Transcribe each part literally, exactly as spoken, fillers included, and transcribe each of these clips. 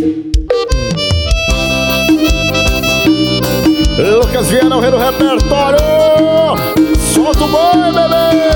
Lucas Viana, o rei do repertório. Solta o boi, bebê.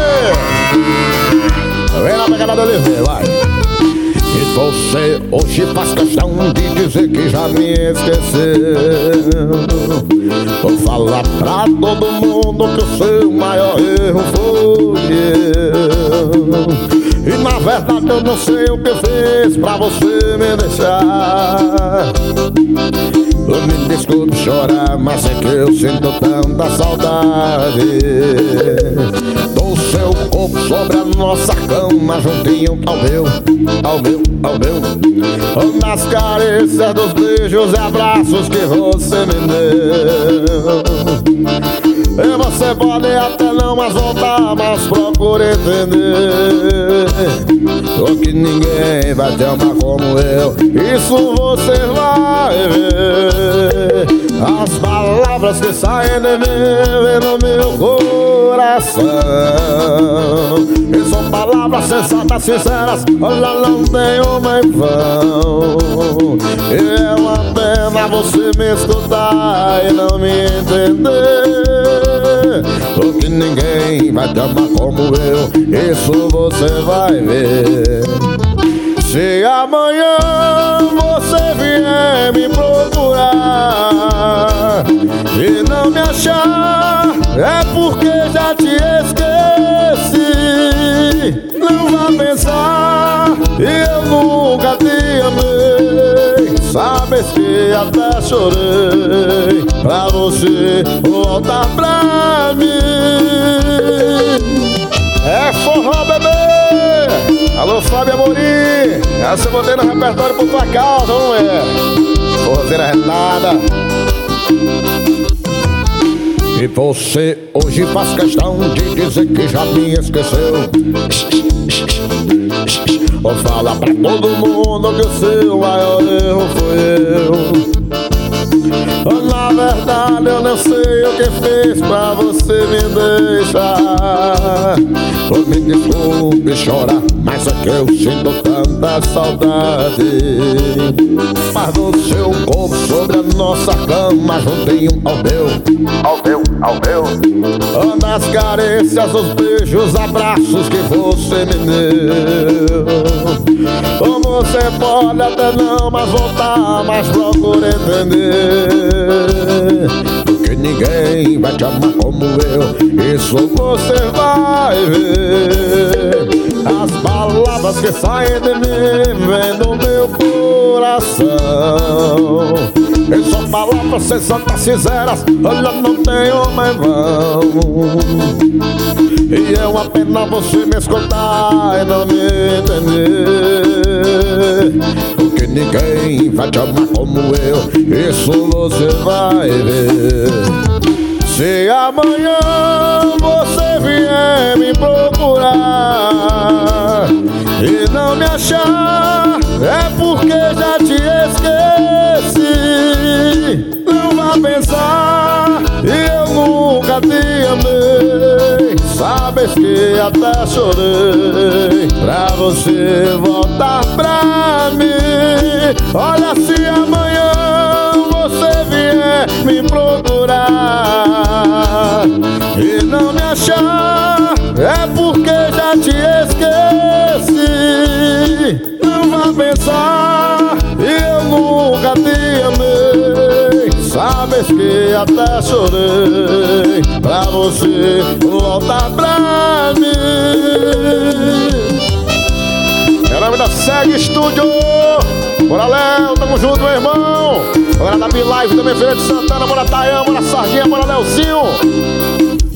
Vem na pegada do Oliveira, vai. E você hoje faz questão de dizer que já me esqueceu. Vou falar pra todo mundo que o seu maior erro foi eu. E na verdade eu não sei o que fez pra você me deixar. Me desculpe chorar, mas é que eu sinto tanta saudade do seu corpo sobre a nossa cama, juntinho ao meu, ao meu, ao meu, nas carícias dos beijos e abraços que você me deu. E você pode até não mais voltar, mas procure entender o que ninguém vai te amar como eu. Isso você vai ver. As palavras que saem de mim no meu coração, e são palavras sensatas, sinceras, olha, não tem uma em vão. E é uma pena você me escutar e não me entender, porque ninguém vai te amar como eu. Isso você vai ver. Se amanhã você vier me procurar e não me achar, é porque já te esqueci. Não vá pensar, eu nunca te amei. Sabes que até chorei pra você voltar pra mim. É forró, bebê! Alô, Fábio Amorim! Essa eu botei no repertório por tua causa, não é? Forrozeira retada. E você hoje faz questão de dizer que já me esqueceu. Ou fala pra todo mundo que o seu maior erro foi eu. Na verdade eu não sei o que fez pra você me deixar. Oh, me desculpe chorar, mas é que eu sinto tanta saudade. Mas do seu corpo sobre a nossa cama, juntinho ao meu, ao meu, ao meu, nas carícias, os beijos, abraços que você me deu. Oh, você pode até não mais voltar, mas procure entender, porque ninguém vai te amar como eu. Isso você vai ver. As palavras que saem de mim vêm do meu coração, e são palavras sensatas, sinceras, olha, não tem uma em vão. E é uma pena você me escutar e não me entender, porque ninguém vai te amar como eu. Isso você vai ver. Se amanhã você vier me procurar e não me achar, é porque já te esqueci. Não vá pensar, eu nunca te amei. Sabes que até chorei pra você voltar pra mim. Olha, se amanhã você vier me procurar e não me achar, é porque já te esqueci. Não vá pensar, eu nunca te amei. Sabes que até chorei pra você voltar pra mim. Meu nome da Segue Estúdio. Bora, Léo, tamo junto, meu irmão. Bora da B-Live também, Feira de Santana. Bora, Tayan, bora, Sardinha, bora, Léozinho.